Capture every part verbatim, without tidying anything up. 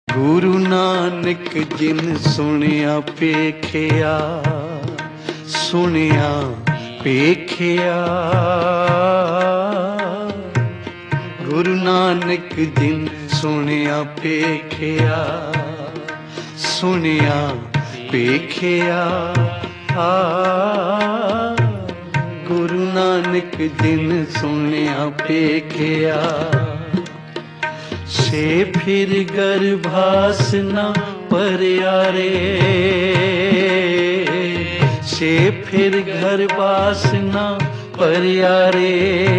ਗੁਰੂ ਨਾਨਕ ਜਿਨ ਸੁਣਿਆ ਪੇਖਿਆ, ਸੁਣਿਆ ਪੇਖਿਆ। ਗੁਰੂ ਨਾਨਕ ਜਿਨ ਸੁਣਿਆ ਪੇਖਿਆ, ਸੁਣਿਆ ਪੇਖਿਆ। ਗੁਰੂ ਨਾਨਕ ਜਿਨ ਸੁਣਿਆ ਪੇਖਿਆ, ਸੇ ਫਿਰ ਗਰਭਾਸ ਨਾ ਪਰਿਆਰੇ। ਸੇ ਫਿਰ ਗਰਭਾਸ ਨਾ ਪਰਿਆਰੇ।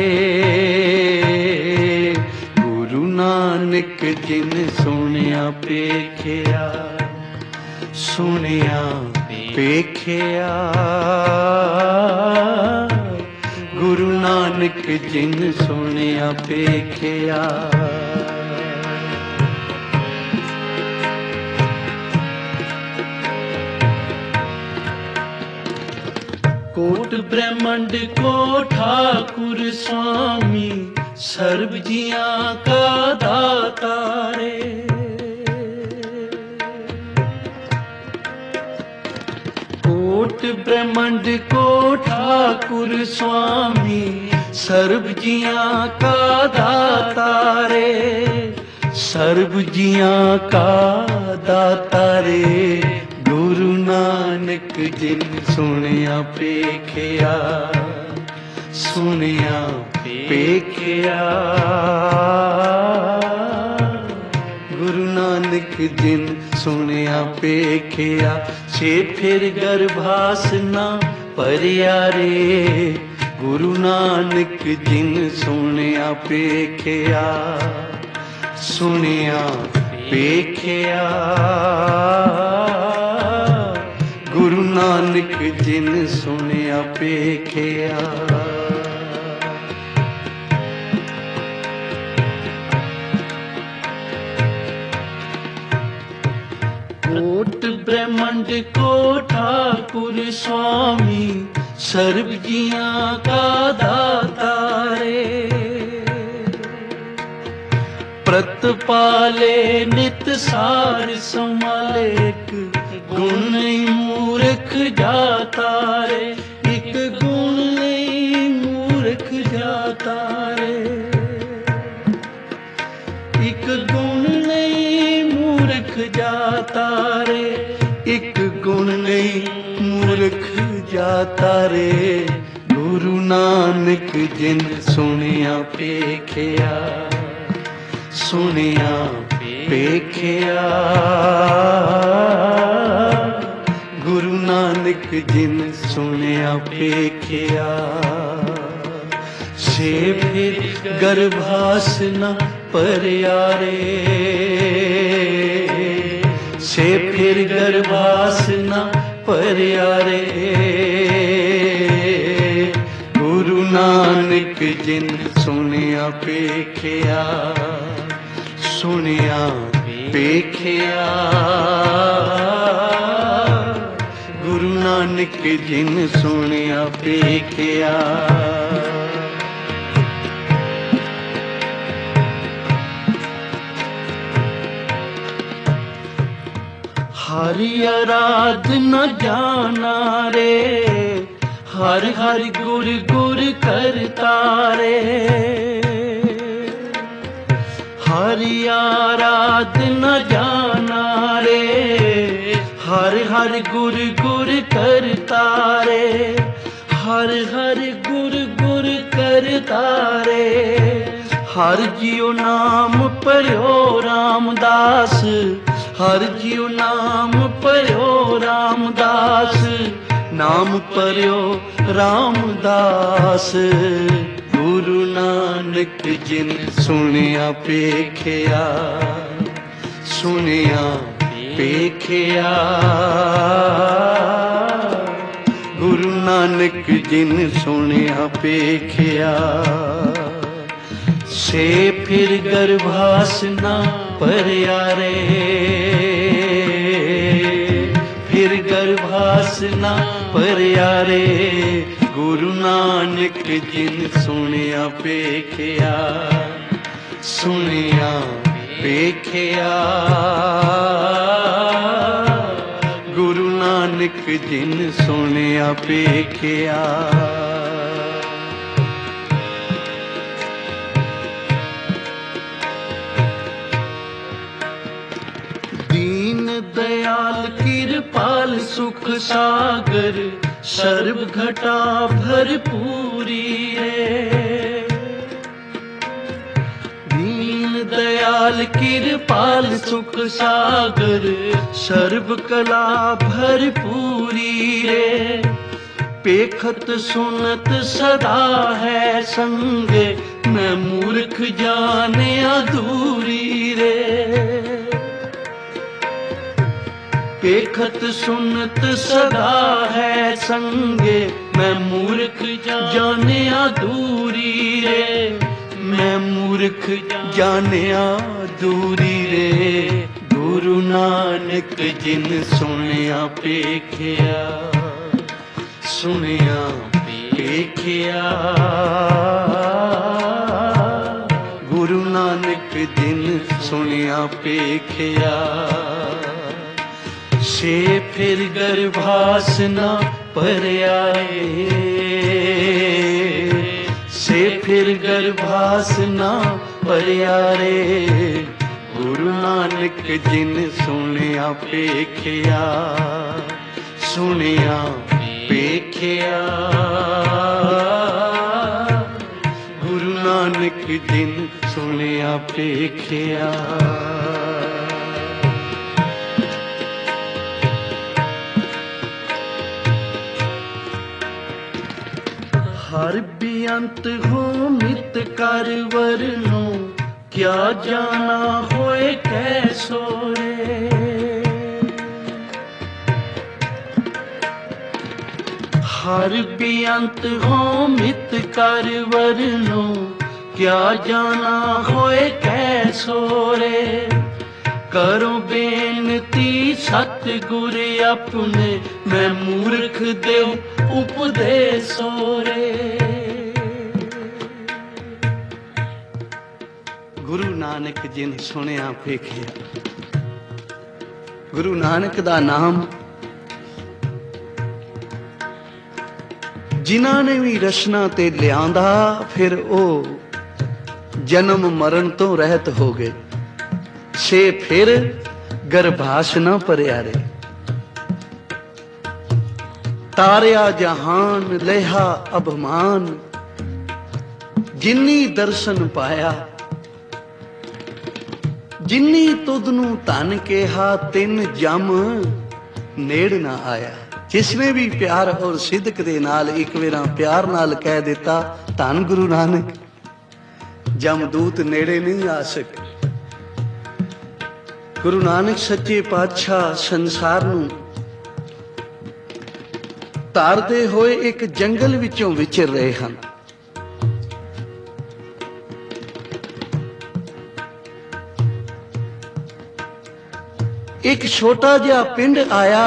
ਗੁਰੂ ਨਾਨਕ ਜਿਨ ਸੁਣਿਆ ਪੇਖਿਆ, ਸੁਣਿਆ ਪੇਖਿਆ। ਗੁਰੂ ਨਾਨਕ ਜਿਨ ਸੁਣਿਆ ਪੇਖਿਆ। ਕੋਟ ਬ੍ਰਹਮੰਡ ਕੋ ਠਾकुर स्वामी, सर्व जियां का दाता रे। कोट ब्रह्मंड को ठाकुर स्वामी, सर्व जियां का दाता रे। सर्व जियां का दाता रे। गुरु नानक जिन सुनिया पेखिया, सुनिया पेखिया। गुरु नानक जिन सुनिया पेखिया, से फिर गर्भास ना परियारे। गुरु नानक जिन सुनिया पेखिया, सुनिया पेखिया। गुरु नानक जिन सुनिया पेखिया। कोट ब्रह्मंड को ठाकुर स्वामी, सर्व जियां का दाता रे। प्रतपाले नित सार संभाले, गुण नहीं मूर्ख जाता रे। एक गुण नहीं मूर्ख जाता रे। एक गुण नहीं मूर्ख जाता रे। एक गुण नहीं मूर्ख जाता रे। गुरु नानक जिन सुनिया पेखिया, सुनिया पेखिया। गुरु नानक जिन सुनिया पेखिया, से फिर गर्भास न परियारे। से फिर गर्भास न परियारे। गुरु नानक जिन सुनिया पेखिया, सुनिया पेखिया। गुरु नानक जिन सुनिया पेखिया। हरि आराधना जाना रे। हर हर गुर गुर करता रे। हरि आराधना जाना रे। हर हर गुर गुर करता रे। हर हर गुर गुर करता रे। हर जियो नाम पर्यो रामदास। हर जियो नाम पर्यो रामदास। नाम पर्यो रामदास। गुरु नानक जिन सुनिया पेखिया, सुनिया पेखिया। गुरु नानक जिन सुनिया पेखिया, से फिर गर्भास ना परियारे। फिर गर्भास ना परियारे। गुरु नानक जिन सुनिया पेखिया, सुनिया ਵੇਖਿਆ ਗੁਰੂ ਨਾਨਕ ਜਿਨ ਸੁਣਿਆ ਵੇਖਿਆ। दयाल कृपाल सुख सागर सर्व घटा भरपूरी रे। दीन दयाल कृपाल सुख सागर सर्व कला भरपूरी रे। पेखत सुनत सदा है संगे मैं मूर्ख जाने अधूरी रे। पेखत सुनत सदा है संगे मैं मूर्ख जाने दूरी रे। मैं मूर्ख जाने दूरी रे। गुरु नानक जिन सुनिया पेखिया सुनिया पेखिया। गुरु नानक जिन सुनिया पेखिया। से फिर गर्भासना पर आए। से फिर गर्भासना पर आए। गुरु नानक जिन सुनिया पेखिया सुनिया पेखिया। गुरु नानक जिन सुनिया पेखिया। हर बेअंत हो मित कर वरनो क्या जाना होए कैसो रे। हर बेअंत हो मित कर वरनो क्या जाना होए कैसो रे। करो बेनती सतगुर अपने मैं मूर्ख दे उपदेसो रे। गुरु नानक जिन सुनिया ਵੇਖਿਆ। गुरु नानक दा नाम जिन्हां ने भी रचना ते लियांदा फिर ओ जन्म मरण तो रहत हो गए। से फिर गर्भासना परियारे। तारिया जहान लेहा अभमान जिन्नी दर्शन पाया। जिन्नी तुदनू धन केहा तिन जम नेड़ ना आया। जिसने भी प्यार और सिदक दे नाल एक वेरा प्यार नाल कह दिता धन गुरु नानक जमदूत नेड़े नहीं आ सके। गुरु नानक सच्चे पातशाह संसार नू तारदे होए एक जंगल विचों विचर रहे हैं। एक छोटा जिहा पिंड आया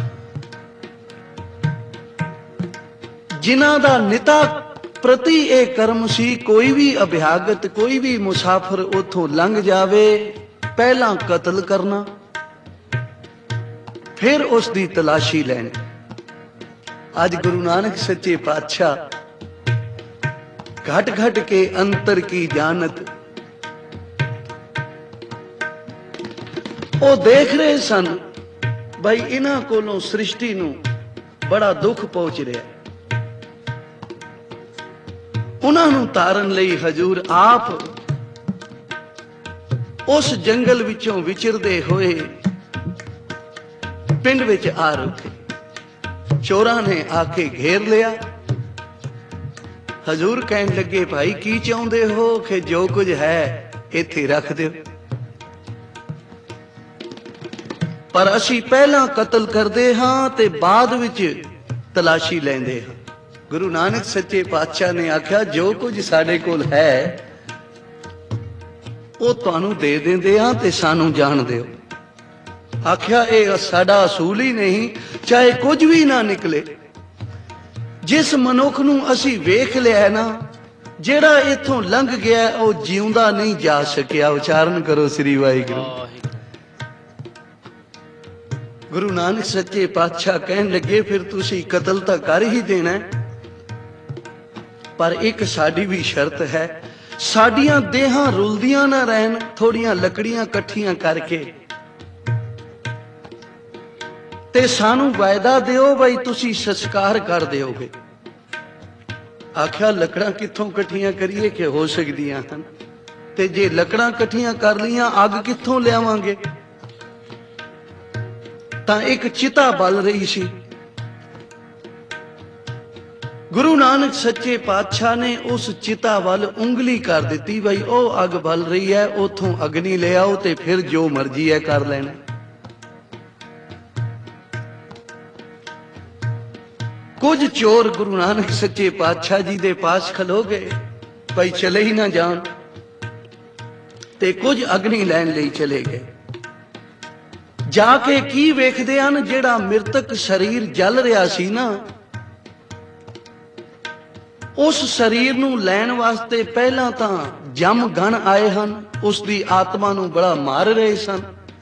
जिन्हां दा निता प्रति ए कर्म सी। कोई भी अभ्यागत कोई भी मुसाफिर उथों लंघ जावे पहला कतल करना फिर उसकी तलाशी लैनी। आज गुरु नानक सच्चे पातशाह घट घट के अंतर की जानत वो देख रहे सन भाई इन्हां कोलों सृष्टि नूं बड़ा दुख पहुंच रहा। उन्हां नूं तारन लई हजूर आप उस जंगल विचों विचरदे होए पिंड विच आ रुके। चोरां ने आके घेर लिया। हजूर कहन लगे भाई की चाहुंदे हो कि जो कुछ है इत्थे रख दिओ पर असी पहला कतल करदे हां ते बाद विच तलाशी लैंदे हां। गुरु नानक सच्चे पातशाह ने आख्या जो कुछ साडे कोल है वो तुहानू दे देंदे हां ते सानू जान दिओ। आख्या ये साडा असूल ही नहीं चाहे कुछ भी ना निकले। जिस मनुख नू असी वेख लिया ना ਜਿਹੜਾ ਇਥੋਂ ਲੰਘ ਗਿਆ ਉਹ ਜਿਉਂਦਾ ਨਹੀਂ ਜਾ ਸਕਿਆ। ਉਚਾਰਨ ਕਰੋ ਸ੍ਰੀ ਵਾਹਿਗੁਰੂ। ਗੁਰੂ ਨਾਨਕ ਸੱਚੇ ਪਾਤਸ਼ਾਹ ਕਹਿਣ ਲੱਗੇ ਫਿਰ ਤੁਸੀਂ ਕਤਲ ਤਾਂ ਕਰ ਹੀ ਦੇਣਾ, ਪਰ ਇੱਕ ਸਾਡੀ ਵੀ ਸ਼ਰਤ ਹੈ, ਸਾਡੀਆਂ ਦੇਹਾਂ ਰੁਲਦੀਆਂ ਨਾ ਰਹਿਣ, ਥੋੜੀਆਂ ਲੱਕੜੀਆਂ ਇਕੱਠੀਆਂ ਕਰਕੇ ਤੇ ਸਾਨੂੰ ਵਾਅਦਾ ਦਿਓ ਬਈ ਤੁਸੀਂ ਸੰਸਕਾਰ ਕਰ ਦਿਓਗੇ। ਆਖਿਆ ਲੱਕੜਾਂ ਕਿੱਥੋਂ ਇਕੱਠੀਆਂ ਕਰੀਏ ਕਿ ਹੋ ਸਕਦੀਆਂ ਹਨ, ਤੇ ਜੇ ਲੱਕੜਾਂ ਇਕੱਠੀਆਂ ਕਰ ਲਈਆਂ ਅੱਗ ਕਿੱਥੋਂ ਲਿਆਵਾਂਗੇ। ਤਾਂ ਇੱਕ ਚਿਤਾ ਬਲ ਰਹੀ ਸੀ। ਗੁਰੂ ਨਾਨਕ ਸੱਚੇ ਪਾਤਸ਼ਾਹ ਨੇ ਉਸ ਚਿਤਾ ਵੱਲ ਉਂਗਲੀ ਕਰ ਦਿੱਤੀ, ਬਈ ਉਹ ਅੱਗ ਬਲ ਰਹੀ ਹੈ, ਉਥੋਂ ਅਗਨੀ ਲੈ ਆਓ ਤੇ ਫਿਰ ਜੋ ਮਰਜ਼ੀ ਹੈ ਕਰ ਲੈਣਾ। ਕੁਝ ਚੋਰ ਗੁਰੂ ਨਾਨਕ ਸੱਚੇ ਪਾਤਸ਼ਾਹ ਜੀ ਦੇ ਪਾਸ ਖਲੋ ਗਏ, ਭਾਈ ਚਲੇ ਹੀ ਨਾ ਜਾਣ, ਤੇ ਕੁਝ ਅਗਨੀ ਲੈਣ ਲਈ ਚਲੇ ਗਏ। ਜਾ ਕੇ ਕੀ ਵੇਖਦੇ ਹਨ, ਜਿਹੜਾ ਮ੍ਰਿਤਕ ਸਰੀਰ ਜਲ ਰਿਹਾ ਸੀ ਨਾ, ਉਸ ਸਰੀਰ ਨੂੰ ਲੈਣ ਵਾਸਤੇ ਪਹਿਲਾਂ ਤਾਂ ਜਮ ਗਣ ਆਏ ਹਨ, ਉਸ ਦੀ ਆਤਮਾ ਨੂੰ ਬੜਾ ਮਾਰ ਰਹੇ ਸਨ,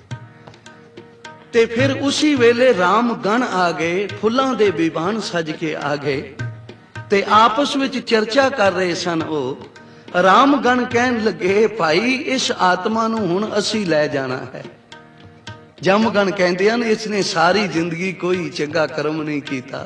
ਤੇ ਫਿਰ ਉਸੇ ਵੇਲੇ ਰਾਮ ਗਣ ਆ ਗਏ, ਫੁੱਲਾਂ ਦੇ ਵਿਮਾਨ ਸਜ ਕੇ ਆ ਗਏ ਤੇ ਆਪਸ ਵਿੱਚ ਚਰਚਾ ਕਰ ਰਹੇ ਸਨ। ਉਹ ਰਾਮ ਗਣ ਕਹਿਣ ਲੱਗੇ, ਭਾਈ ਇਸ ਆਤਮਾ ਨੂੰ ਹੁਣ ਅਸੀਂ ਲੈ ਜਾਣਾ ਹੈ। ਜਮਗਣ ਕਹਿੰਦੇ ਹਨ, ਇਸ ਨੇ ਸਾਰੀ ਜ਼ਿੰਦਗੀ ਕੋਈ ਚੰਗਾ ਕਰਮ ਨਹੀਂ ਕੀਤਾ,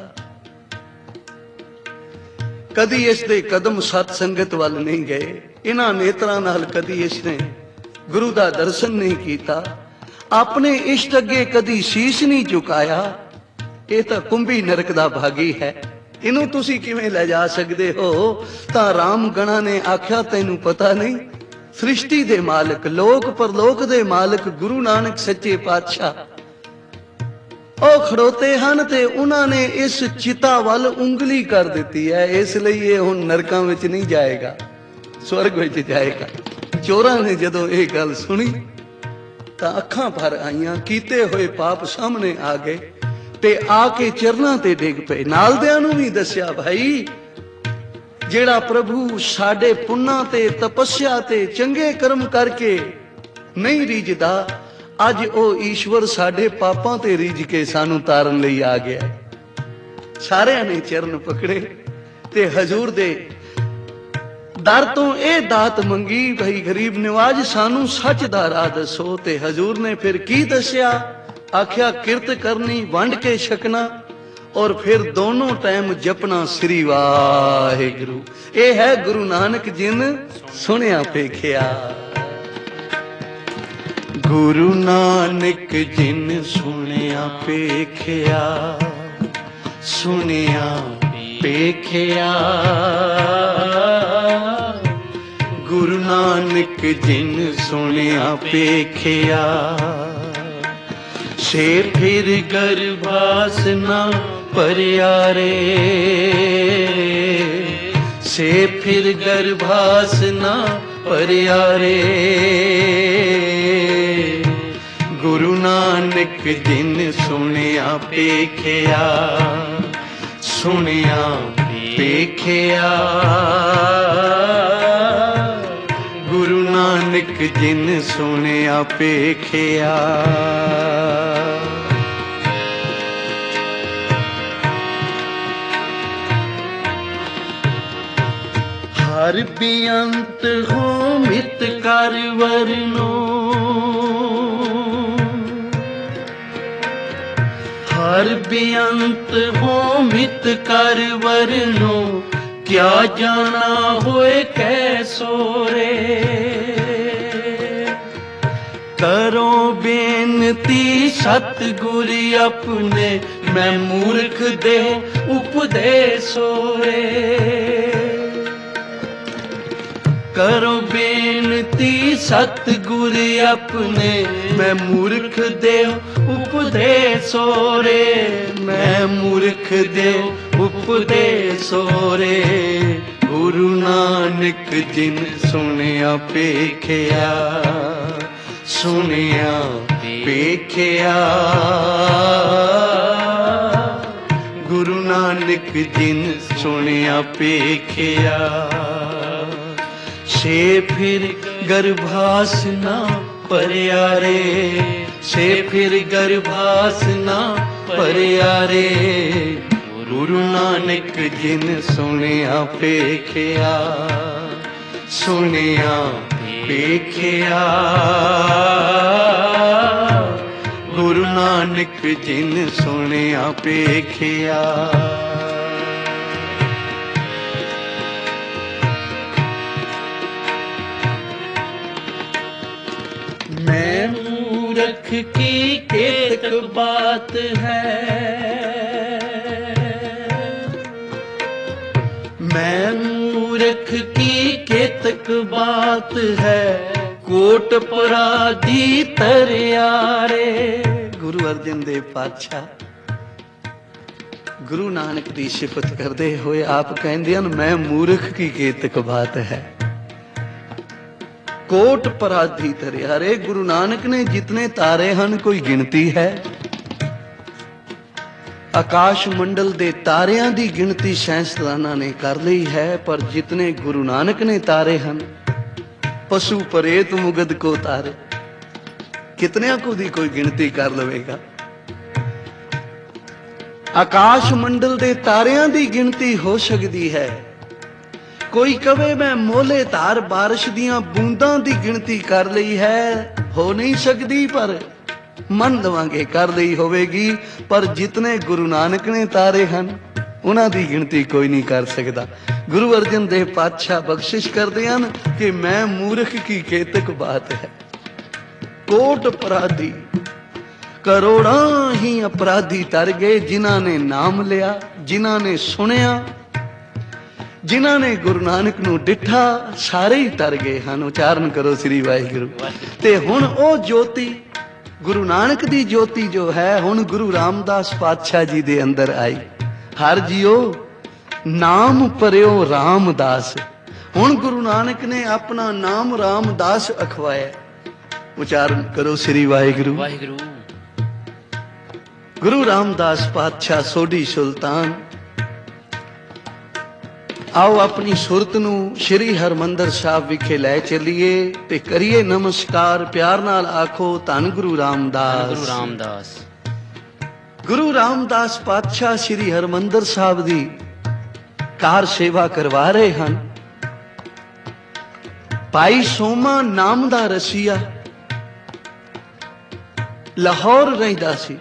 ਕਦੀ ਇਸ ਦੇ ਕਦਮ ਸਤ ਸੰਗਤ ਵੱਲ ਨਹੀਂ ਗਏ, ਇਹਨਾਂ ਨੇਤਰਾਂ ਨਾਲ ਕਦੀ ਇਸ ਨੇ ਗੁਰੂ ਦਾ ਦਰਸ਼ਨ ਨਹੀਂ ਕੀਤਾ, ਆਪਣੇ ਇਸ਼ਟ ਅੱਗੇ ਕਦੀ ਸੀਸ ਨਹੀਂ ਝੁਕਾਇਆ। ਇਹ ਤਾਂ ਕੁੰਭੀ ਨਰਕ ਦਾ ਭਾਗੀ ਹੈ, ਇਹਨੂੰ ਤੁਸੀਂ ਕਿਵੇਂ ਲੈ ਜਾ ਸਕਦੇ ਹੋ। ਤਾਂ ਰਾਮ ਗਣਾ ਨੇ ਆਖਿਆ, ਤੈਨੂੰ ਪਤਾ ਨਹੀਂ, ਸ੍ਰਿਸ਼ਟੀ ਦੇ ਮਾਲਕ, ਲੋਕ ਪਰਲੋਕ ਦੇ ਮਾਲਕ ਗੁਰੂ ਨਾਨਕ ਸੱਚੇ ਪਾਤਸ਼ਾਹ ਉਹ ਖੜੋਤੇ ਹਨ, ਤੇ ਉਹਨਾਂ ਨੇ ਇਸ ਚਿਤਾ ਵੱਲ ਉਂਗਲੀ ਕਰ ਦਿੱਤੀ ਹੈ, ਇਸ ਲਈ ਇਹ ਹੁਣ ਨਰਕਾਂ ਵਿੱਚ ਨਹੀਂ ਜਾਏਗਾ, ਸਵਰਗ ਵਿੱਚ ਜਾਏਗਾ। ਚੋਰਾਂ ਨੇ ਜਦੋਂ ਇਹ ਗੱਲ ਸੁਣੀ ਤਾਂ ਅੱਖਾਂ ਭਰ ਆਈਆਂ, ਕੀਤੇ ਹੋਏ ਪਾਪ ਸਾਹਮਣੇ ਆ ਗਏ ਤੇ ਆ ਕੇ ਚਰਨਾਂ ਤੇ ਡਿੱਗ ਪਏ। ਨਾਲਦਿਆਂ ਨੂੰ ਵੀ ਦੱਸਿਆ, ਭਾਈ ਜਿਹੜਾ ਪ੍ਰਭੂ ਸਾਡੇ ਪੁੰਨਾਂ ਤੇ ਤਪੱਸਿਆ ਤੇ ਚੰਗੇ ਕਰਮ ਕਰਕੇ ਨਹੀਂ ਰੀਝਦਾ, ਅੱਜ ਉਹ ਈਸ਼ਵਰ ਸਾਡੇ ਪਾਪਾਂ ਤੇ ਰੀਝ ਕੇ ਸਾਨੂੰ ਤਾਰਨ ਲਈ ਆ ਗਿਆ। ਸਾਰਿਆਂ ਨੇ ਚਰਨ ਪਕੜੇ ਤੇ ਹਜ਼ੂਰ ਦੇ ਦਰ ਤੋਂ ਇਹ ਦਾਤ ਮੰਗੀ, ਭਾਈ ਗਰੀਬ ਨਿਵਾਜ ਸਾਨੂੰ ਸੱਚ ਦਾ ਰਾਹ ਦੱਸੋ। ਤੇ ਹਜ਼ੂਰ ਨੇ ਫਿਰ ਕੀ ਦੱਸਿਆ, ਆਖਿਆ ਕਿਰਤ ਕਰਨੀ, ਵੰਡ ਕੇ ਛਕਣਾ, ਔਰ ਫਿਰ ਦੋਨੋਂ ਟਾਈਮ ਜਪਣਾ ਸ੍ਰੀ ਵਾਹਿਗੁਰੂ। ਇਹ ਹੈ ਗੁਰੂ ਨਾਨਕ ਜਿਨ ਸੁਣਿਆ ਵੇਖਿਆ। ਗੁਰੂ ਨਾਨਕ ਜਿਨ ਸੁਣਿਆ ਵੇਖਿਆ, ਸੁਣਿਆ ਵੇਖਿਆ। ਗੁਰੂ ਨਾਨਕ ਜਿਨ ਸੁਣਿਆ ਵੇਖਿਆ, ਸੇ ਫਿਰ ਗਰਭਾਸ ਨਾ ਭਰਿਆ ਰੇ, ਸੇ ਫਿਰ ਗਰਭਾਸ ਨਾ ਭਰਿਆ ਰੇ। ਗੁਰੂ ਨਾਨਕ ਜਿਨ ਸੁਣਿਆ ਵੇਖਿਆ, ਸੁਣਿਆ ਵੇਖਿਆ। ਗੁਰੂ ਨਾਨਕ ਜਿਨ ਸੁਣਿਆ ਵੇਖਿਆ। ਹਰ ਬੇਅੰਤ ਹੋ ਮਿਤ ਕਰ ਵਰਨੋ, ਹਰ ਬੇਅੰਤ ਹੋ ਮਿਤ ਕਰ ਵਰਨੋ। ਕਿਆ ਜਾਣਾ ਹੋਏ ਕੈਸੋ ਰੇ, ਕਰੋ ਬੇਨਤੀ ਸਤਿਗੁਰ ਆਪਣੇ, ਮੈਂ ਮੂਰਖ ਦੇ ਉਪਦੇਸੋ ਰੇ। ਕਰੋ ਬੇਨਤੀ ਸਤਿਗੁਰ ਆਪਣੇ, ਮੈਂ ਮੂਰਖ ਦੇ ਉਪਦੇਸੋ ਰੇ, ਮੈਂ ਮੂਰਖ ਦੇ ਉਪਦੇਸੋ ਰੇ। ਗੁਰੂ ਨਾਨਕ ਜਿਨ ਸੁਣਿਆ ਵੇਖਿਆ, ਸੁਣਿਆ ਵੇਖਿਆ। ਗੁਰੂ ਨਾਨਕ ਜਿਨ ਸੁਣਿਆ ਵੇਖਿਆ। से फिर गर्भास ना परिया रे, से फिर गर्भास ना परिया रे। गुरु नानक जिन सुनिया पेखिया, सुनिया पेखिया। गुरु नानक जिन सुनिया पेखिया। मैं मूर्ख की केतक बात है, मैं मूर्ख की केतक बात है, कोट पराधी तरियारे। गुरु अर्जन देव पातशाह गुरु नानक दी सिफत करते हुए आप कहते हैं मैं मूर्ख की केतक बात है, कोट पराधी तरियारे। गुरु नानक ने जितने तारे हैं कोई गिनती है? आकाश मंडल दे तारियां दी गिनती साइंसदाना ने कर ली है, पर जितने गुरु नानक ने तारे हैं पशु परेत मुगद को तारे, कितने को दी कोई गिनती कर लवेगा? आकाश मंडल दे तारियां दी गिनती हो सकती है, कोई कवे मैं मोले धार बारिश दियां बूंदां दी गिनती कर ली है, हो नहीं सकती, पर मन दवांगे कर ली होवेगी। पर जितने गुरु नानक ने तारे हैं उन्हां दी गिनती कोई नहीं कर सकता। गुरु अर्जन देव पातशाह बख्शिश करते हैं कि मैं मूर्ख की केतक बात है, कोट अपराधी करोड़ा ही अपराधी तर गए, जिन्हां ने नाम लिया, जिन्हां ने सुनिया, जिन्हां ने गुरु नानक नूं डिठा, सारे ही तर गए हैं। उचारण करो श्री वाहिगुरू। ते हुण ओ ज्योति गुरु नानक दी ज्योति जो है हुण गुरु रामदास पातशाह जी दे अंदर आई। हर जियो नाम परियो रामदास। हुण गुरु नानक ने अपना नाम रामदास अखवाया। उचारण करो श्री वाहिगुरू। वाहिगुरू। गुरु रामदास पातशाह सोढ़ी सुल्तान। आओ अपनी सुरत नूं श्री हरमंदर साहब विखे लै चलीए ते करिए नमस्कार। प्यार नाल आखो धन गुरु रामदास। गुरु रामदास। गुरु रामदास पातशाह श्री हरमंदर साहब दी कार सेवा करवा रहे हैं। भाई सोमा नाम दा रसिया लाहौर रहिंदा सी।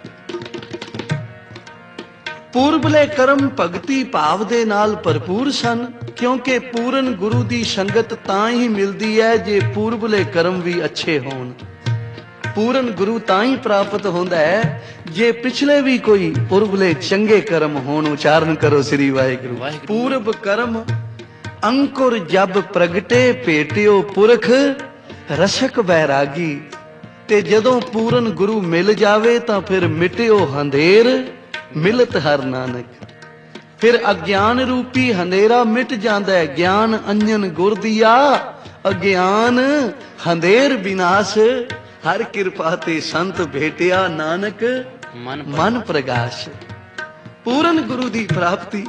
पूर्वले कर्म भगती भाव दे नाल भरपूर सन, क्योंकि पूरन गुरु दी संगत तां ही मिलदी है जे पूर्वले कर्म भी अच्छे होण। पूरन गुरु तां ही प्राप्त होंदा है जे पिछले भी कोई पूर्वले चंगे कर्म होण। उचारण करो श्री वाहिगुरू। पूर्व कर्म अंकुर जब प्रगटे भेटियो पुरख रसक बैरागी। ते जदों पूरन गुरु मिल जावे तां फिर मिटियो अंधेर मिलत हर नानक। फिर अज्ञान रूपी अंधेरा मिट जाता है। ज्ञान अंजन गुर दिया अज्ञान अंधेर विनाश। हर कृपा ते संत भेटिया नानक मन, मन प्रकाश। पूरन गुरु दी प्राप्ति।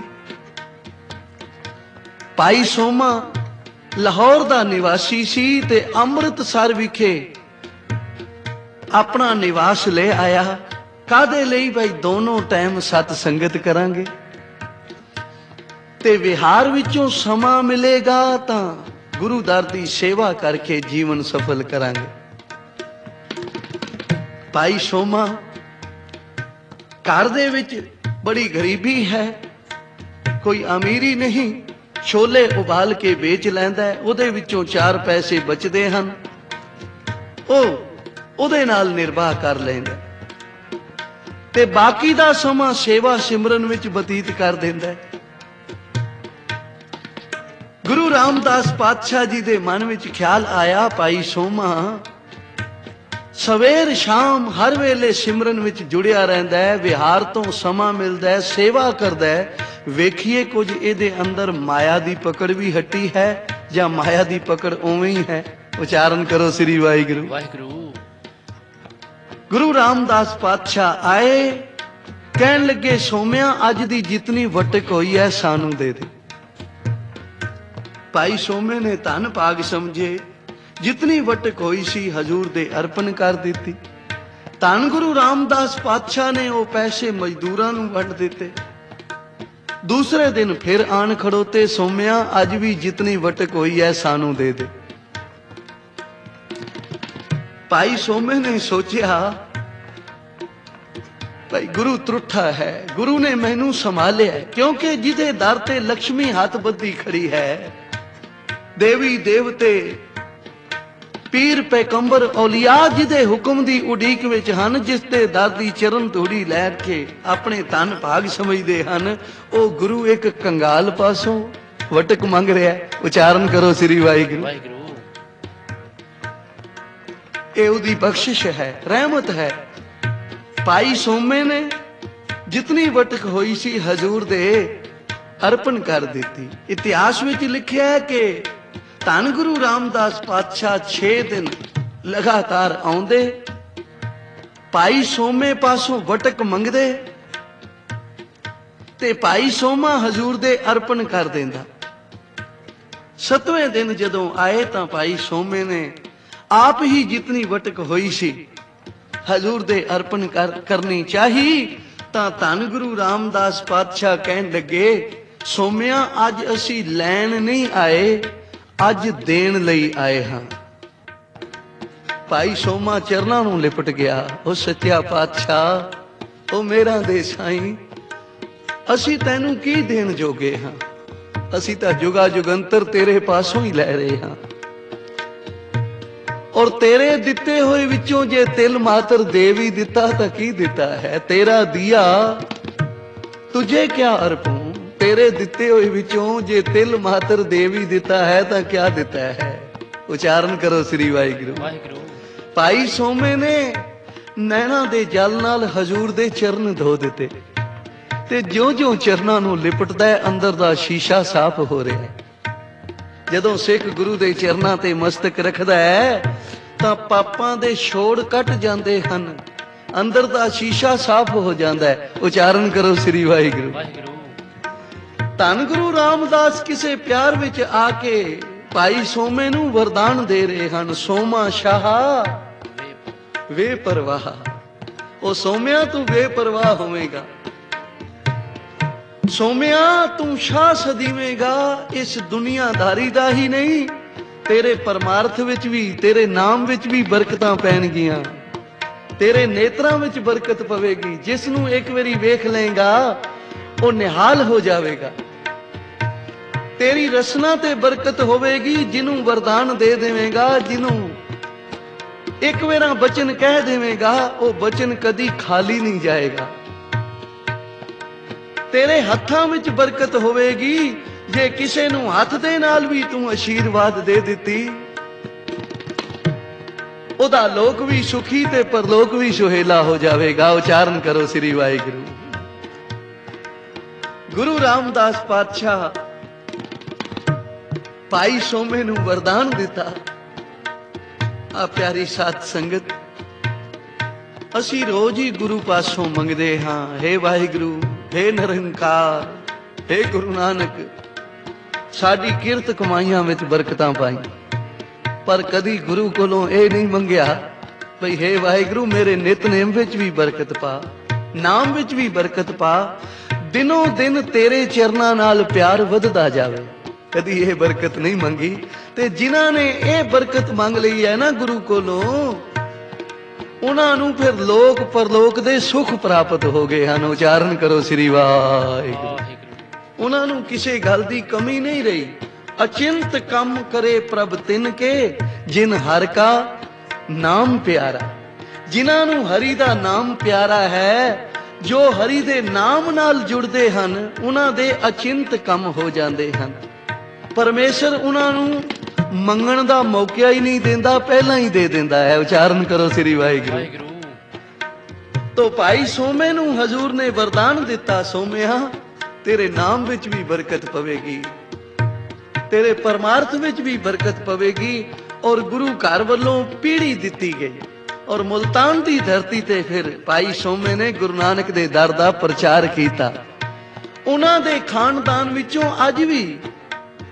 भाई सोमा लाहौर दा निवासी सी ते अमृतसर विखे अपना निवास ले आया। कादे लई भाई दोनों टाइम सत संगत करांगे ते विहार विचों समा मिलेगा तां गुरु दर दी सेवा करके जीवन सफल करांगे। भाई सोमा घर दे विच बड़ी गरीबी है, कोई अमीरी नहीं। छोले उबाल के बेच लैंदा है, उहदे विचों चार पैसे बचदे हन, ओ उहदे नाल निर्वाह कर लैंदा ते बाकी दा समा सेवा सिमरन विच बतीत कर दिंदा है। गुरु रामदास पातशाह जी दे मन विच ख्याल आया भाई सोमा सवेर शाम हर वेले सिमरन विच जुड़िया रहिंदा है, विहार तो समा मिलदा है, सेवा करदा है। वेखिए कुछ इहदे अंदर माया दी पकड़ भी हटी है या माया दी पकड़ उवें ही है। उचारण करो श्री वाहिगुरू। वाहिगुरू। गुरु रामदास पातशाह आए, कहन लगे सोमिया अज दी जितनी वटक हुई है सानू दे दे। ਭਾਈ ਸੋਮੇ ਨੇ ਧਨ ਭਾਗ ਸਮਝੇ, ਜਿਤਨੀ ਵਟਕ ਹੋਈ ਸੀ ਹਜ਼ੂਰ ਦੇ ਅਰਪਣ ਕਰ ਦਿੱਤੀ। ਧੰਨ ਗੁਰੂ ਰਾਮਦਾਸ ਪਾਤਸ਼ਾਹ ਨੇ ਉਹ ਪੈਸੇ ਮਜ਼ਦੂਰਾਂ ਨੂੰ ਵੰਡ ਦਿੱਤੇ। ਦੂਸਰੇ ਦਿਨ ਫਿਰ ਆਣ ਖੜੋਤੇ, ਸੋਮਿਆ ਅੱਜ ਵੀ ਜਿਤਨੀ ਵਟਕ ਹੋਈ ਹੈ ਸਾਨੂੰ ਦੇ ਦੇ। ਭਾਈ ਸੋਮੇ ਨੇ ਸੋਚਿਆ ਭਾਈ ਗੁਰੂ ਤਰੁੱਠਾ ਹੈ, ਗੁਰੂ ਨੇ ਮੈਨੂੰ ਸੰਭਾਲਿਆ, ਕਿਉਂਕਿ ਜਿਹਦੇ ਦਰ ਤੇ ਲక్ష్ਮੀ ਹੱਥ ਬੱਧੀ ਖੜੀ ਹੈ, ਦੇਵੀ ਦੇਵਤੇ ਪੀਰ ਪੈਗੰਬਰ ਔਲੀਆ ਜਿਹਦੇ ਹੁਕਮ ਦੀ ਉਡੀਕ ਵਿੱਚ ਹਨ, ਜਿਸ ਦੇ ਦਰ ਦੀ ਚਰਨ ਧੂੜੀ ਲੈ ਕੇ ਆਪਣੇ ਧਨ ਭਾਗ ਸਮਝਦੇ ਹਨ, ਉਹ ਗੁਰੂ ਇੱਕ ਕੰਗਾਲ ਪਾਸੋਂ ਵਟਕ ਮੰਗ ਰਿਹਾ। ਉਚਾਰਨ ਕਰੋ ਸ੍ਰੀ ਵਾਹਿਗੁਰੂ। ਇਹ ਉਹਦੀ ਬਖਸ਼ਿਸ਼ ਹੈ, ਰਹਿਮਤ ਹੈ। ਭਾਈ ਸੋਮੇ ਨੇ ਜਿਤਨੀ ਵਟਕ ਹੋਈ ਸੀ ਹਜ਼ੂਰ ਦੇ ਅਰਪਣ ਕਰ ਦਿੱਤੀ। ਇਤਿਹਾਸ ਵਿੱਚ ਲਿਖਿਆ ਹੈ ਕਿ ਧੰਨ ਗੁਰੂ ਰਾਮਦਾਸ ਪਾਤਸ਼ਾਹ ਛੇ ਦਿਨ ਲਗਾਤਾਰ ਆਉਂਦੇ, ਭਾਈ ਸੋਮੇ ਪਾਸੋਂ ਵਟਕ ਮੰਗਦੇ ਤੇ ਭਾਈ ਸੋਮਾ ਹਜ਼ੂਰ ਦੇ ਅਰਪਣ ਕਰ ਦਿੰਦਾ। ਸੱਤਵੇਂ ਦਿਨ ਜਦੋਂ ਆਏ ਤਾਂ ਭਾਈ ਸੋਮੇ ਨੇ ਆਪ ਹੀ ਜਿਤਨੀ ਵਟਕ ਹੋਈ ਸੀ ਹਜ਼ੂਰ ਦੇ ਅਰਪਣ ਕਰ ਕਰਨੀ ਚਾਹੀ ਤਾਂ ਧੰਨ ਗੁਰੂ ਰਾਮਦਾਸ ਪਾਤਸ਼ਾਹ ਕਹਿਣ ਲੱਗੇ, ਸੋਮਿਆ ਅੱਜ ਅਸੀਂ ਲੈਣ ਨਹੀਂ ਆਏ, ਅੱਜ ਦੇਣ ਲਈ ਆਏ ਹਾਂ। ਭਾਈ ਸੋਮਾ ਚਰਨਾਂ ਨੂੰ ਲਿਪਟ ਗਿਆ। ਉਹ ਸੱਚਾ ਪਾਤਸ਼ਾਹ, ਉਹ ਮੇਰਾ ਦੇ ਸਾਈਂ, ਅਸੀਂ ਤੈਨੂੰ ਕੀ ਦੇਣ ਜੋਗੇ ਹਾਂ, ਅਸੀਂ ਤਾਂ ਜੁਗਾ ਜੁਗੰਤਰ ਤੇਰੇ ਪਾਸੋਂ ਹੀ ਲੈ ਰਹੇ ਹਾਂ, ਔਰ ਤੇਰੇ ਦਿੱਤੇ ਹੋਏ ਵਿੱਚੋਂ ਜੇ ਤਿਲ ਮਾਤਰ ਦੇ ਵੀ ਦਿੱਤਾ ਤਾਂ ਕੀ ਦਿੱਤਾ ਹੈ, ਤੇਰਾ ਦੀਆ ਤੁਝੇ ਕਿਆ ਅਰਪੂੰ, ਤੇਰੇ ਦਿੱਤੇ ਹੋਏ ਵਿੱਚੋਂ ਜੇ ਤਿਲ ਮਾਤਰ ਦੇ ਵੀ ਦਿੱਤਾ ਹੈ ਤਾਂ ਕਿਆ ਦਿੱਤਾ ਹੈ। ਉਚਾਰਨ ਕਰੋ ਸ੍ਰੀ ਵਾਹਿਗੁਰੂ। ਭਾਈ ਸੋਮੇ ਨੇ ਨੈਣਾ ਦੇ ਜਲ ਨਾਲ ਹਜ਼ੂਰ ਦੇ ਚਰਨ ਧੋ ਦਿੱਤੇ ਤੇ ਜਿਉਂ-ਜਿਉਂ ਚਰਨਾਂ ਨੂੰ ਲਿਪਟਦਾ ਹੈ, ਅੰਦਰ ਦਾ ਸ਼ੀਸ਼ਾ ਸਾਫ਼ ਹੋ ਰਿਹਾ ਹੈ। ਜਦੋਂ ਸਿੱਖ ਗੁਰੂ ਦੇ ਚਰਨਾਂ ਤੇ ਮਸਤਕ ਰੱਖਦਾ ਹੈ ਤਾਂ ਪਾਪਾਂ ਦੇ ਛੋੜ ਕੱਟ ਜਾਂਦੇ ਹਨ, ਅੰਦਰ ਦਾ ਸ਼ੀਸ਼ਾ ਸਾਫ਼ ਹੋ ਜਾਂਦਾ ਹੈ। ਉਚਾਰਨ ਕਰੋ ਸ੍ਰੀ ਵਾਹਿਗੁਰੂ। ਧੰਨ ਗੁਰੂ ਰਾਮਦਾਸ ਕਿਸੇ ਪਿਆਰ ਵਿੱਚ ਆ ਕੇ ਭਾਈ ਸੋਮੇ ਨੂੰ ਵਰਦਾਨ ਦੇ ਰਹੇ ਹਨ, ਸੋਮਾ ਸ਼ਾਹ ਵੇ ਪਰਵਾਹ। ਉਹ ਸੋਮਿਆ ਤੂੰ ਬੇਪਰਵਾਹ ਹੋਵੇਂਗਾ, ਸੋਮਿਆ ਤੂੰ ਸ਼ਾਹ ਸਦੀਵੇਂਗਾ। ਇਸ ਦੁਨੀਆਦਾਰੀ ਦਾ ਹੀ ਨਹੀਂ, ਤੇਰੇ ਪਰਮਾਰਥ ਵਿੱਚ ਵੀ, ਤੇਰੇ ਨਾਮ ਵਿੱਚ ਵੀ ਬਰਕਤਾਂ ਪੈਣਗੀਆਂ, ਤੇਰੇ ਨੇਤਰਾਂ ਵਿੱਚ ਬਰਕਤ ਪਵੇਗੀ। ਜਿਸ ਨੂੰ ਇੱਕ ਵਾਰੀ ਵੇਖ ਲਏਗਾ ਉਹ ਨਿਹਾਲ ਹੋ ਜਾਵੇਗਾ। ਤੇਰੀ ਰਸਨਾ ਤੇ ਬਰਕਤ ਹੋਵੇਗੀ, ਜਿਹਨੂੰ ਵਰਦਾਨ ਦੇ ਦੇਵੇਂਗਾ, ਜਿਹਨੂੰ ਇੱਕ ਵਾਰ ਬਚਨ ਕਹਿ ਦੇਵੇਂਗਾ, ਉਹ ਬਚਨ ਕਦੀ ਖਾਲੀ ਨਹੀਂ ਜਾਏਗਾ। ਤੇਰੇ ਹੱਥਾਂ ਵਿੱਚ ਬਰਕਤ ਹੋਵੇਗੀ, ਜੇ ਕਿਸੇ ਨੂੰ ਹੱਥ ਦੇ ਨਾਲ ਵੀ ਤੂੰ ਅਸ਼ੀਰਵਾਦ ਦੇ ਦਿੱਤੀ, ਉਹਦਾ ਲੋਕ ਵੀ ਸੁਖੀ ਤੇ ਪਰਲੋਕ ਵੀ ਸੁਹੇਲਾ ਹੋ ਜਾਵੇਗਾ। ਉਚਾਰਨ ਕਰੋ ਸ੍ਰੀ ਵਾਹਿਗੁਰੂ। ਗੁਰੂ ਰਾਮਦਾਸ ਪਾਤਸ਼ਾਹ ਭਾਈ ਸੋਮੇ ਨੂੰ ਵਰਦਾਨ ਦਿੱਤਾ। ਆ ਪਿਆਰੀ ਸਾਧ ਸੰਗਤ, ਅਸੀਂ ਰੋਜ਼ ਹੀ ਗੁਰੂ ਪਾਸੋਂ ਮੰਗਦੇ ਹਾਂ, ਹੇ ਵਾਹਿਗੁਰੂ, ਹੇ ਨਿਰੰਕਾਰ, ਹੇ ਗੁਰੂ ਨਾਨਕ, ਸਾਡੀ ਕਿਰਤ ਕਮਾਈਆਂ ਵਿੱਚ ਬਰਕਤਾਂ ਪਾਈ। ਪਰ ਕਦੀ ਗੁਰੂ ਕੋਲੋਂ ਇਹ ਨਹੀਂ ਮੰਗਿਆ ਭਈ ਹੇ ਵਾਹਿਗੁਰੂ ਮੇਰੇ ਨਿਤਨੇਮ ਵਿੱਚ ਵੀ ਬਰਕਤ ਪਾ, ਨਾਮ ਵਿੱਚ ਵੀ ਬਰਕਤ ਪਾ, ਦਿਨੋਂ ਦਿਨ ਤੇਰੇ ਚਰਨਾਂ ਨਾਲ ਪਿਆਰ ਵੱਧਦਾ ਜਾਵੇ। ਕਦੀ ਇਹ ਬਰਕਤ ਨਹੀਂ ਮੰਗੀ। ਤੇ ਜਿਨ੍ਹਾਂ ਨੇ ਇਹ ਬਰਕਤ ਮੰਗ ਲਈ ਹੈ ਨਾ ਗੁਰੂ ਕੋਲੋਂ, ਉਹਨਾਂ ਨੂੰ ਫਿਰ ਲੋਕ ਪਰਲੋਕ ਦੇ ਸੁਖ ਪ੍ਰਾਪਤ ਹੋ ਗਏ ਹਨ। ਉਚਾਰਨ ਕਰੋ ਸ੍ਰੀ ਵਾਹਿਗੁਰੂ। ਉਹਨਾਂ ਨੂੰ ਕਿਸੇ ਗੱਲ ਦੀ ਕਮੀ ਨਹੀਂ ਰਹੀ। ਅਚਿੰਤ ਕੰਮ ਕਰੇ ਪ੍ਰਭ ਤਿਨ ਕੇ, ਜਿਨ ਹਰ ਕਾ ਨਾਮ ਪਿਆਰਾ। ਜਿਨ੍ਹਾਂ ਨੂੰ ਹਰੀ ਦਾ ਨਾਮ ਪਿਆਰਾ ਹੈ, ਜੋ ਹਰੀ ਦੇ ਨਾਮ ਨਾਲ ਜੁੜਦੇ ਹਨ, ਉਹਨਾਂ ਦੇ ਅਚਿੰਤ ਕੰਮ ਹੋ ਜਾਂਦੇ ਹਨ। ਪਰਮੇਸ਼ਰ ਉਹਨਾਂ ਨੂੰ ਮੰਗਣ ਦਾ ਮੌਕਾ ਹੀ ਨਹੀਂ ਦਿੰਦਾ, ਪਹਿਲਾਂ ਹੀ ਦੇ ਦਿੰਦਾ ਹੈ। ਉਚਾਰਨ ਕਰੋ ਸ੍ਰੀ ਵਾਹਿਗੁਰੂ। ਤੋ ਭਾਈ ਸੋਮੇ ਨੂੰ ਹਜ਼ੂਰ ਨੇ ਵਰਦਾਨ ਦਿੱਤਾ, ਸੋਮਿਆ ਤੇਰੇ ਨਾਮ ਵਿੱਚ ਵੀ ਬਰਕਤ ਪਵੇਗੀ, ਤੇਰੇ ਪਰਮਾਰਥ ਵਿੱਚ ਵੀ ਬਰਕਤ ਪਵੇਗੀ। ਔਰ ਗੁਰੂ ਘਰ ਵੱਲੋਂ ਪੀੜੀ ਦਿੱਤੀ ਗਈ। ਔਰ ਮੁਲਤਾਨ ਦੀ ਧਰਤੀ ਤੇ ਫਿਰ ਭਾਈ ਸੋਮੇ ਨੇ ਗੁਰੂ ਨਾਨਕ ਦੇ ਦਰ ਦਾ ਪ੍ਰਚਾਰ ਕੀਤਾ। ਉਹਨਾਂ ਦੇ ਖਾਨਦਾਨ ਵਿੱਚੋਂ ਅੱਜ ਵੀ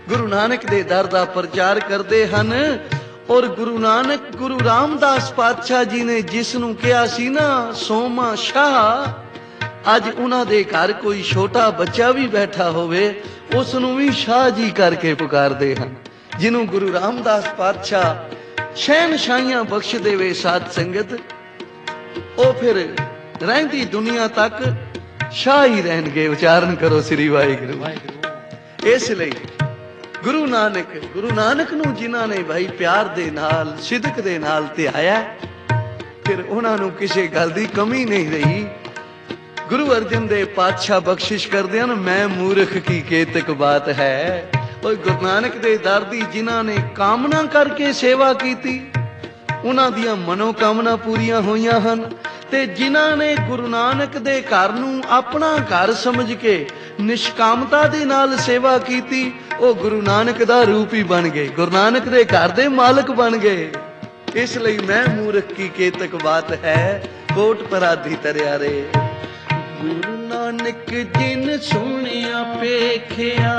ਗੁਰੂ ਨਾਨਕ ਦੇ ਦਰ ਦਾ ਪ੍ਰਚਾਰ ਕਰਦੇ ਹਨ। ਔਰ ਗੁਰੂ ਨਾਨਕ ਗੁਰੂ ਰਾਮਦਾਸ ਪਾਤਸ਼ਾਹ ਜੀ ਨੇ ਜਿਸ ਨੂੰ ਕਿਹਾ ਸੀ ਨਾ ਸੋਮਾ ਸ਼ਾਹ, ਅੱਜ ਉਹਨਾਂ ਦੇ ਘਰ ਕੋਈ ਛੋਟਾ ਬੱਚਾ ਵੀ ਬੈਠਾ ਹੋਵੇ ਉਸ ਨੂੰ ਵੀ ਸ਼ਾਹ ਜੀ ਕਰਕੇ ਪੁਕਾਰਦੇ ਹਨ। ਜਿਹਨੂੰ ਗੁਰੂ ਰਾਮਦਾਸ ਪਾਤਸ਼ਾਹ ਸ਼ਹਿਨਸ਼ਾਹੀਆਂ ਬਖਸ਼ ਦੇਵੇ ਸਾਧ ਸੰਗਤ, ਉਹ ਫਿਰ ਰਹਿੰਦੀ ਦੁਨੀਆ ਤੱਕ ਸ਼ਾਹ ਹੀ ਰਹਿਣਗੇ। ਉਚਾਰਨ ਕਰੋ ਸ੍ਰੀ ਵਾਹਿਗੁਰੂ। ਇਸ ਲਈ ਗੁਰੂ ਨਾਨਕ ਗੁਰੂ ਨਾਨਕ ਨੂੰ ਜਿਨ੍ਹਾਂ ਨੇ ਭਾਈ ਪਿਆਰ ਦੇ ਨਾਲ ਸਿਦਕ ਦੇ ਨਾਲ ਧਿਆਇਆ, ਫਿਰ ਉਹਨਾਂ ਨੂੰ ਕਿਸੇ ਗੱਲ ਦੀ ਕਮੀ ਨਹੀਂ ਰਹੀ। ਗੁਰੂ ਅਰਜਨ ਦੇਵ ਪਾਤਸ਼ਾਹ ਬਖਸ਼ਿਸ਼ ਕਰਦੇ ਹਨ, ਮੈਂ ਮੂਰਖ ਕੀ ਕੇਤਕ ਬਾਤ ਹੈ। ਉਹ ਗੁਰੂ ਨਾਨਕ ਦੇ ਦਰ ਦੀ ਜਿਨ੍ਹਾਂ ਨੇ ਕਾਮਨਾ ਕਰਕੇ ਸੇਵਾ ਕੀਤੀ, ਉਹਨਾਂ ਦੀਆਂ ਮਨੋਕਾਮਨਾ ਪੂਰੀਆਂ ਹੋਈਆਂ ਹਨ। ਤੇ ਜਿਨ੍ਹਾਂ ਨੇ ਗੁਰੂ ਨਾਨਕ ਦੇ ਘਰ ਨੂੰ ਆਪਣਾ ਘਰ ਸਮਝ ਕੇ ਨਿਸ਼ਕਾਮਤਾ ਦੇ ਨਾਲ ਸੇਵਾ ਕੀਤੀ, ਉਹ ਗੁਰੂ ਨਾਨਕ ਦਾ ਰੂਪ ਹੀ ਬਣ ਗਏ, ਗੁਰੂ ਨਾਨਕ ਦੇ ਘਰ ਦੇ ਮਾਲਕ ਬਣ ਗਏ। ਇਸ ਲਈ ਮੈਂ ਮੂਰਖ ਕੀ ਕੇਤਕ ਬਾਤ ਹੈ, ਕੋਟ ਪਰਾਧੀ ਤਰਿਆ ਰੇ। ਗੁਰੂ ਨਾਨਕ ਜਿਨ ਸੁਣਿਆ ਪੇਖਿਆ,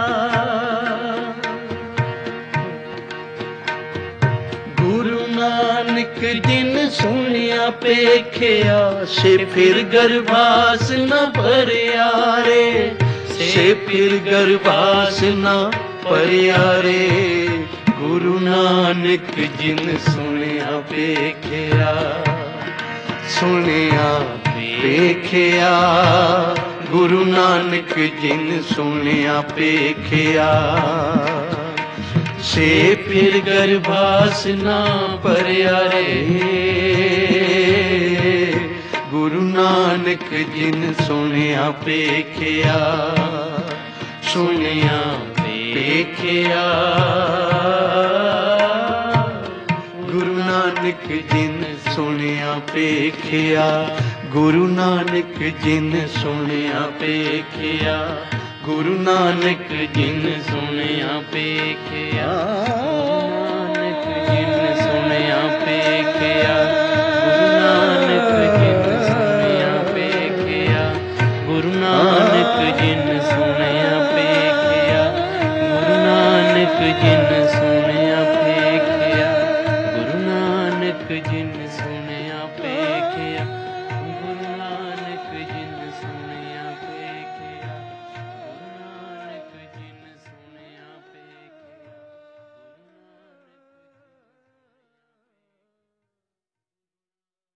ਗੁਰੂ ਨਾਨਕ ਜਿਨ ਸੁਣਿਆ ਪੇਖਿਆ, ਸੇ ਫਿਰ ਗਰਭਾਸ ਨ ਭਰਿਆ ਰੇ, ਸੇ ਫਿਰ ਗਰਭਾਸ ਨ ਭਰਿਆ ਰੇ। ਗੁਰੂ ਨਾਨਕ ਜਿਨ ਸੁਣਿਆ ਪੇਖਿਆ, ਸੁਣਿਆ ਪੇਖਿਆ, ਗੁਰੂ ਨਾਨਕ ਜਿਨ ਸੁਣਿਆ ਪੇਖਿਆ, ਸੇ ਫਿਰ ਗਰਭਾਸ ਨਾ ਭਰਿਆ ਰੇ। ਗੁਰੂ ਨਾਨਕ ਜਿਨ ਸੁਣਿਆ ਪੇਖਿਆ, ਸੁਣਿਆ ਪੇਖਿਆ, ਗੁਰੂ ਨਾਨਕ ਜਿਨ ਸੁਣਿਆ ਪੇਖਿਆ, ਗੁਰੂ ਨਾਨਕ ਜਿਨ ਸੁਣਿਆ ਪੇਖਿਆ, ਗੁਰੂ ਨਾਨਕ ਜਿਨ ਸੁਣਿਆ ਪੇਖਿਆ, ਨਾਨਕ ਜਿਨ ਸੁਣਿਆ ਪੇਖਿਆ, ਗੁਰੂ ਨਾਨਕ ਜਿਨ ਸੁਣਿਆ ਪੇਖਿਆ, ਗੁਰੂ ਨਾਨਕ ਜਿਨ ਸੁਣਿਆ ਪੇਖਿਆ, ਗੁਰੂ ਨਾਨਕ ਜਿਨ ਸੁਣਿਆ